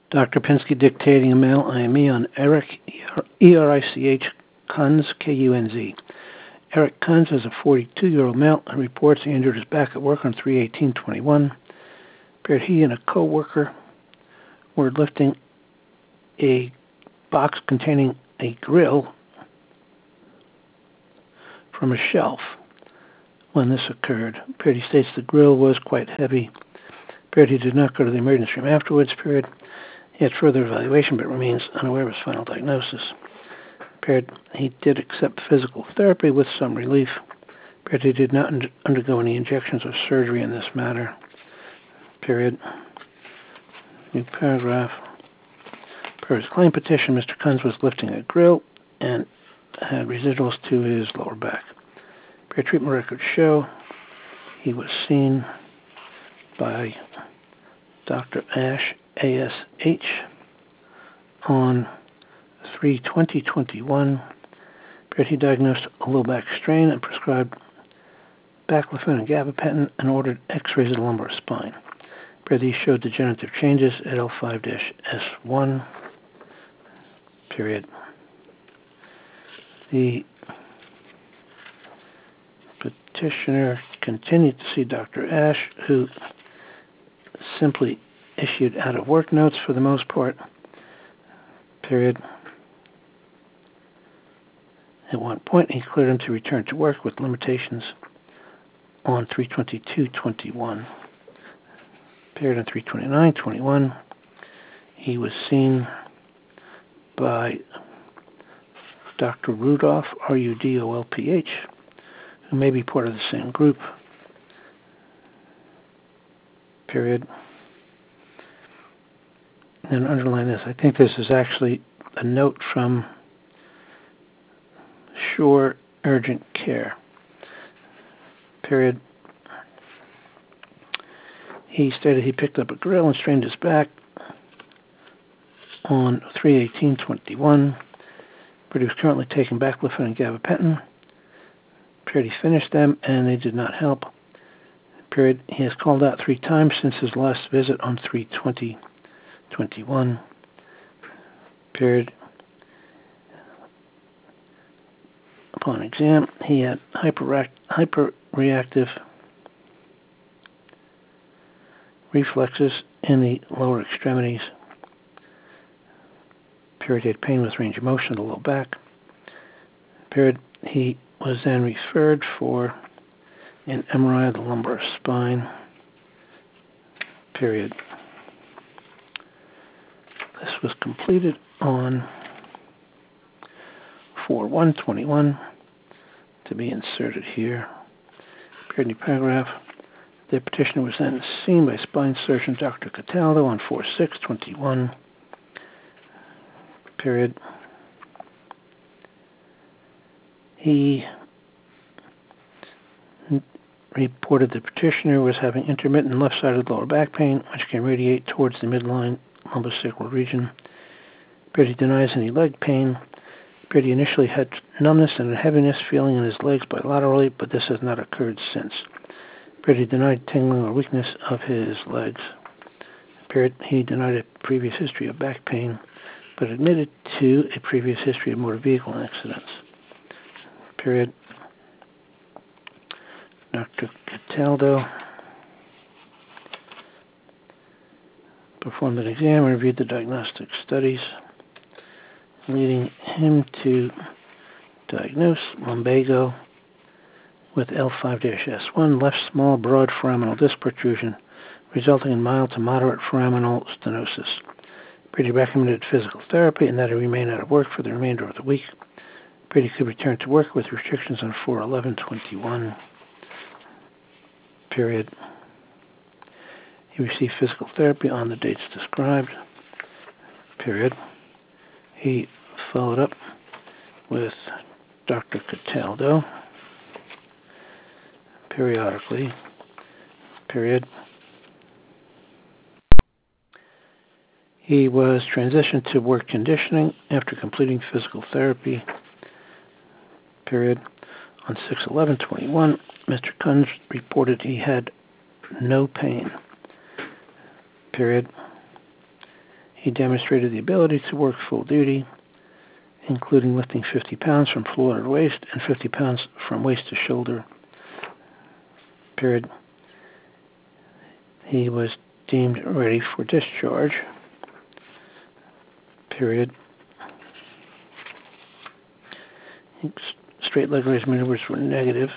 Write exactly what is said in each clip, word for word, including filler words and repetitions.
Doctor Pinsky dictating a mail I M E on Eric, E R I C H, Kunz, K U N Z. Eric Kunz is a forty-two-year-old male and reports he injured his back at work on three eighteen twenty-one. Appeared he and a co-worker were lifting a box containing a grill from a shelf when this occurred. Appeared he states the grill was quite heavy. Appeared he did not go to the emergency room afterwards. Appeared he had further evaluation but remains unaware of his final diagnosis. Appeared he did accept physical therapy with some relief. Appeared he did not un- undergo any injections or surgery in this matter. Period. New paragraph. Per his claim petition, Mister Kunz was lifting a grill and had residuals to his lower back. Per treatment records show he was seen by Doctor Ash, A S H, on three twenty twenty-one. Per he diagnosed a low back strain and prescribed baclofen and gabapentin and ordered x-rays of the lumbar spine. Per these showed degenerative changes at L five S one. Period. The petitioner continued to see Doctor Ash, who simply issued out-of-work notes for the most part. Period. At one point, he cleared him to return to work with limitations on three twenty-two twenty-one. Period. On three twenty-nine twenty-one, he was seen by Doctor Rudolph, R U D O L P H, who may be part of the same group. Period. And underline this. I think this is actually a note from Shore Urgent Care. Period. He stated he picked up a grill and strained his back on three eighteen twenty-one, but he was currently taking baclofen and gabapentin. Period. He finished them and they did not help. Period. He has called out three times since his last visit on three twenty twenty-one. Period. Upon exam, he had hyperreact- hyperreactive reflexes in the lower extremities. Period. He had pain with range of motion of the low back. Period. He was then referred for an M R I of the lumbar spine. Period. This was completed on four one twenty-one to be inserted here. Period. New paragraph. The petitioner was then seen by spine surgeon Doctor Cataldo on four six twenty-one. Period. He reported the petitioner was having intermittent left-sided lower back pain, which can radiate towards the midline lumbosacral region. Period. He denies any leg pain. Period. He initially had numbness and a heaviness feeling in his legs bilaterally, but this has not occurred since. Period. He denied tingling or weakness of his legs. Period. He denied a previous history of back pain, but admitted to a previous history of motor vehicle accidents. Period. Doctor Cataldo performed an exam and reviewed the diagnostic studies, leading him to diagnose lumbago with L five S one, left small broad foraminal disc protrusion, resulting in mild to moderate foraminal stenosis. Brady recommended physical therapy and that he remain out of work for the remainder of the week. Brady could return to work with restrictions on four eleven twenty-one. Period. He received physical therapy on the dates described. Period. He followed up with Doctor Cataldo periodically. Period. He was transitioned to work conditioning after completing physical therapy. Period. On six eleven twenty-one, Mister Kunz reported he had no pain. Period. He demonstrated the ability to work full duty, including lifting fifty pounds from floor to waist and fifty pounds from waist to shoulder. Period. He was deemed ready for discharge. Period. Straight leg raise maneuvers were negative.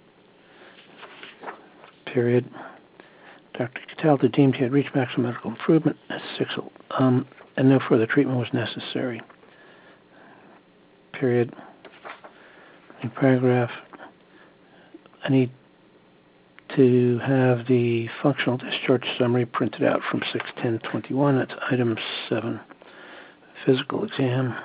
Period. Doctor Cataldo deemed he had reached maximum medical improvement at six, um, and no further treatment was necessary. Period. In paragraph, I need to have the functional discharge summary printed out from six ten twenty-one. That's item seven. Physical exam.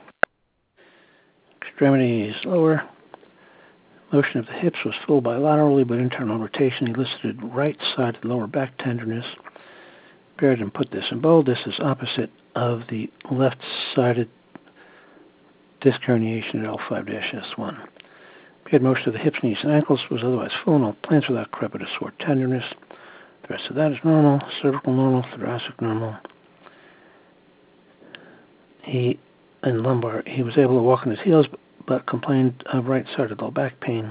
Extremities lower. Motion of the hips was full bilaterally, but internal rotation elicited right-sided lower back tenderness. Period, and put this in bold. This is opposite of the left-sided disc herniation at L five S one. Period, motion of the hips, knees, and ankles was otherwise full in all planes without crepitus or tenderness. The rest of that is normal. Cervical normal, thoracic normal. He, in lumbar, he was able to walk on his heels, but but complained of right-sided low back pain.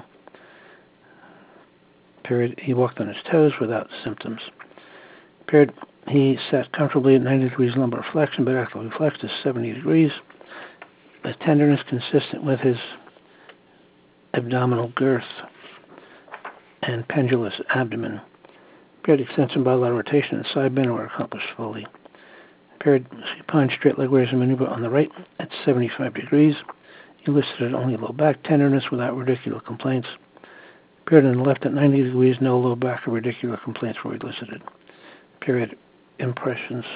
Period. He walked on his toes without symptoms. Period. He sat comfortably at ninety degrees lumbar flexion, but actively flexed to seventy degrees, with tenderness consistent with his abdominal girth and pendulous abdomen. Period. Extension, bilateral rotation, and side bend were accomplished fully. Period. Supine straight leg raise maneuver on the right at seventy-five degrees. Elicited only low back tenderness without radicular complaints. Period. On the left at ninety degrees, no low back or radicular complaints were elicited. Period. Impressions.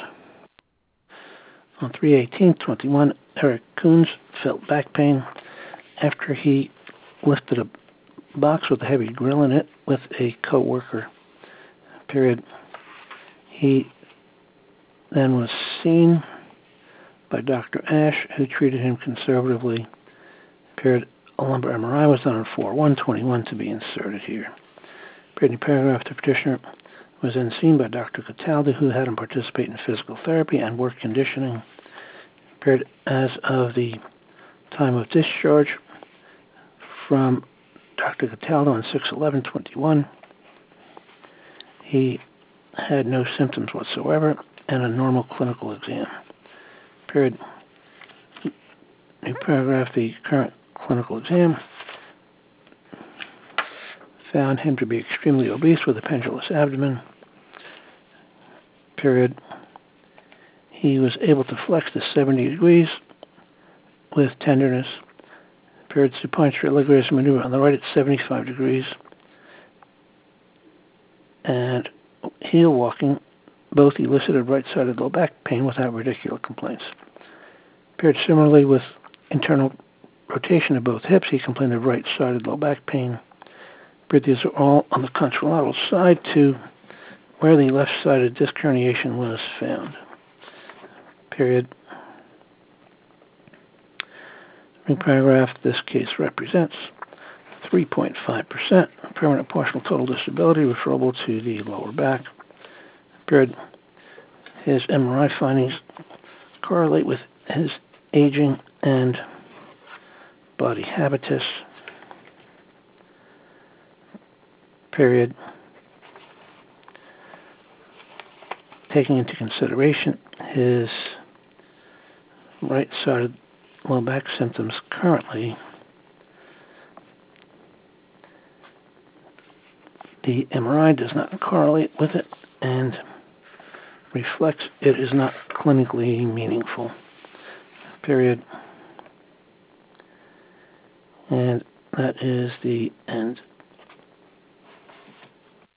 On three eighteen twenty-one, Eric Coons felt back pain after he lifted a box with a heavy grill in it with a co-worker. Period. He then was seen by Doctor Ash, who treated him conservatively. Period. A lumbar M R I was done on four one twenty-one to be inserted here. Period. In paragraph, the petitioner was then seen by Doctor Cataldo, who had him participate in physical therapy and work conditioning. Period. As of the time of discharge from Doctor Cataldo on six eleven twenty-one, he had no symptoms whatsoever and a normal clinical exam. Period. In paragraph, the current clinical exam found him to be extremely obese with a pendulous abdomen. Period. He was able to flex to seventy degrees with tenderness. Period. Supine straight leg raise maneuver on the right at seventy-five degrees. And heel walking both elicited right-sided low back pain without radicular complaints. Period. Similarly, with internal rotation of both hips, he complained of right-sided low back pain. But these are all on the contralateral side to where the left-sided disc herniation was found. Period. In paragraph, this case represents three point five percent permanent partial total disability referable to the lower back. Period. His M R I findings correlate with his aging and body habitus. Period. Taking into consideration his right-sided low back symptoms currently, the M R I does not correlate with it and reflects it is not clinically meaningful. Period. And that is the end